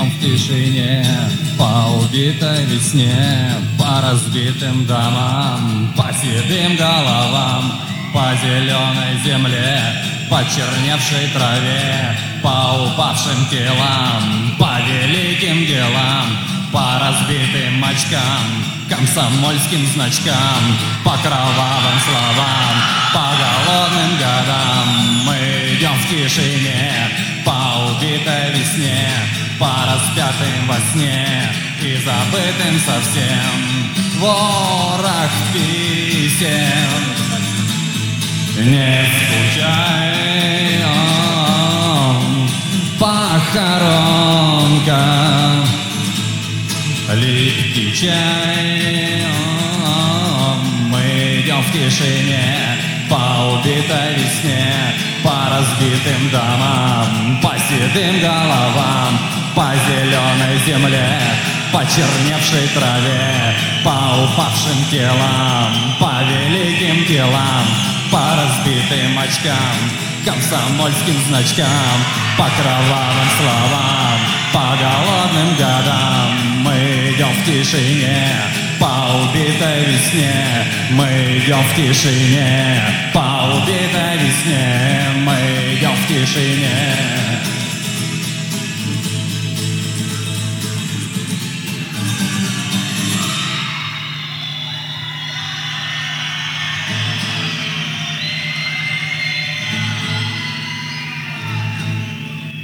идем в тишине по убитой весне, по разбитым домам, по седым головам, по зеленой земле, по черневшей траве, по упавшим телам, по великим делам, по разбитым очкам, комсомольским значкам, по кровавым словам, по голодным годам. Мы идем в тишине по убитой весне, по распятым во сне и забытым совсем. Ворох писем, не скучай, похоронка, липкий чай. Мы идем в тишине по убитой весне, по разбитым домам, по седым головам, по зеленой земле, по черневшей траве, по упавшим телам, по великим делам, по разбитым очкам, комсомольским значкам, по кровавым словам, по голодным годам. Мы идем в тишине по убитой весне, мы идем в тишине по убитой весне, мы идем в тишине.